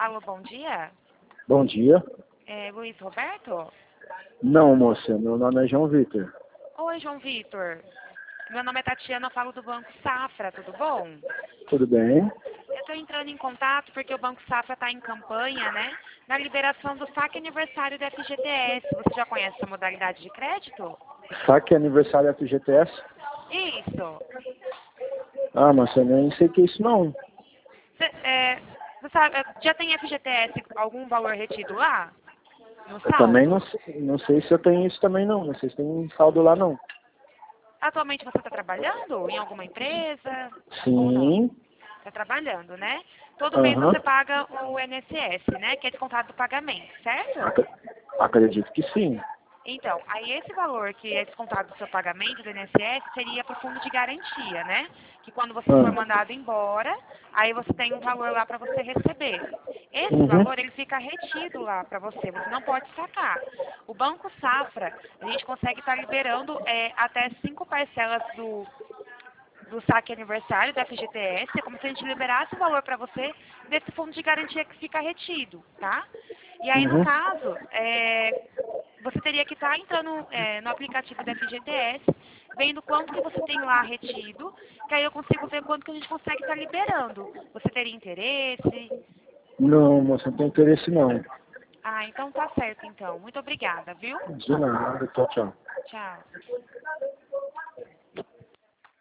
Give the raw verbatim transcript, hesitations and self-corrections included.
Alô, bom dia. Bom dia. É Luiz Roberto? Não, moça, meu nome é João Vitor. Oi, João Vitor. Meu nome é Tatiana, eu falo do Banco Safra, tudo bom? Tudo bem? Eu estou entrando em contato porque o Banco Safra está em campanha, né? Na liberação do saque aniversário da F G T S. Você já conhece essa modalidade de crédito? Saque aniversário F G T S? Isso. Ah, moça, eu nem sei o que é isso não. Cê, é, você sabe, já tem F G T S algum valor retido lá? No Eu saldo? também não sei, não sei se eu tenho isso também não. Não sei se tem saldo lá não. Atualmente você está trabalhando em alguma empresa ou não? Sim. Está trabalhando, né? Todo mês Aham. você paga o I N S S, né? Que é descontado do pagamento, certo? Ac- Acredito que sim. Então, aí esse valor que é descontado do seu pagamento do I N S S seria para o fundo de garantia, né? Que quando você for Ah. mandado embora, aí você tem um valor lá para você receber. Esse Uhum. valor, ele fica retido lá para você, você não pode sacar. O Banco Safra, a gente consegue estar liberando é, até cinco parcelas do, do saque aniversário da F G T S, é como se a gente liberasse o valor para você desse fundo de garantia que fica retido, tá? E aí, no Uhum. caso, é, você teria que estar entrando é, no aplicativo da F G T S, vendo quanto que você tem lá retido, que aí eu consigo ver quanto que a gente consegue estar liberando. Você teria interesse? Não, moça, não tem interesse não. Ah, então tá certo então. Muito obrigada, viu? De nada, tchau, tchau. Tchau.